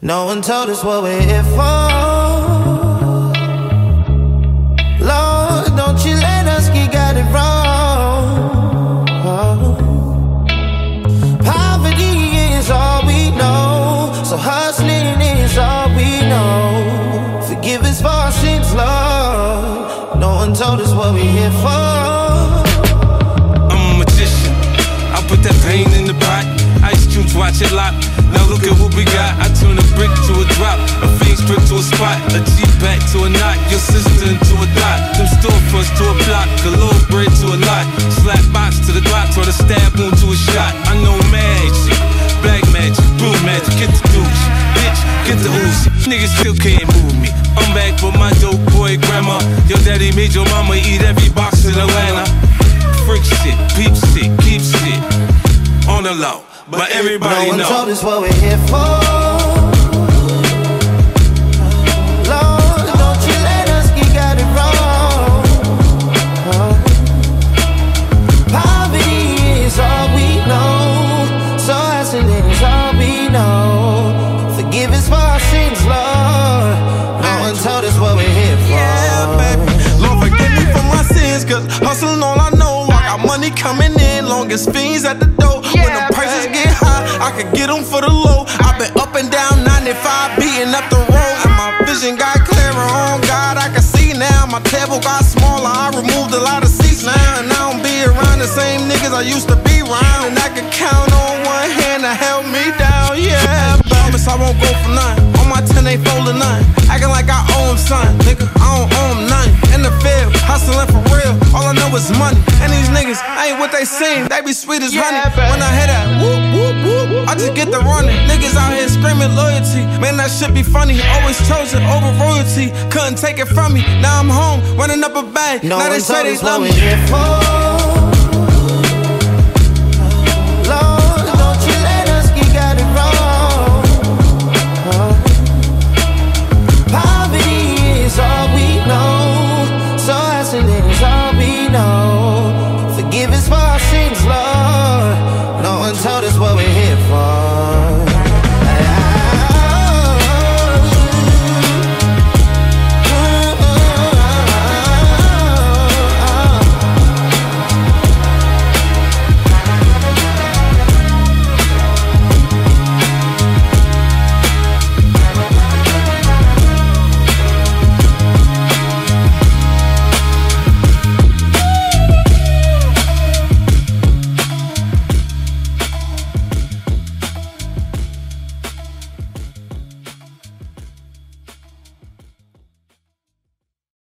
No one told us what we're here for. Lord, don't you let us get it wrong. Poverty is all we know, so hustling is all we know. Forgive us for our sins, Lord. No one told us what we're here for. I'm a magician, I put that pain in the pot. Ice cubes, watch it lock. Now look at what we got. I turn a brick to a drop, a fiend strip to a spot, a G back to a knot, your sister into a dot. Them storefronts to a block, a little bread to a lot. Slap box to the Glock, or the stab wound to a shot. I know magic, black magic, blue magic, get the douche, bitch, get the ooze. Niggas still can't move me. I'm back for my dope boy grandma. Your daddy made your mama eat every box in Atlanta. Freak shit, peep shit, keep shit on the low, but everybody know. No one told us what we're here for. Lord, don't you let us get it wrong. Poverty is all we know, so hustling is all we know. Forgive us for our sins, Lord. No one told us what we're here for. Yeah, baby, Lord, forgive me for my sins, cause hustling all I know. I got money coming in, long as fiends at the door. When the prices get high, I can get them for the low. I've been up and down 95, beating up the road. And my vision got clearer, on God, I can see now. My table got smaller, I removed a lot of seats now. And I don't be around the same niggas I used to be around. And I can count on one hand to help me down, yeah. Promise I won't go for nothing. On my 10 ain't folding nothing. Acting like I owe him something, nigga, I don't owe him nothing. In the field, hustling for real, all I know is money. And these niggas ain't what they seem, they be sweet as honey. When I hear that, whoop, whoop, whoop, I just get the running. Niggas out here screaming loyalty, man, that shit be funny. Always chosen over royalty, couldn't take it from me. Now I'm home, running up a bag, no now they say they love me. What we're here for.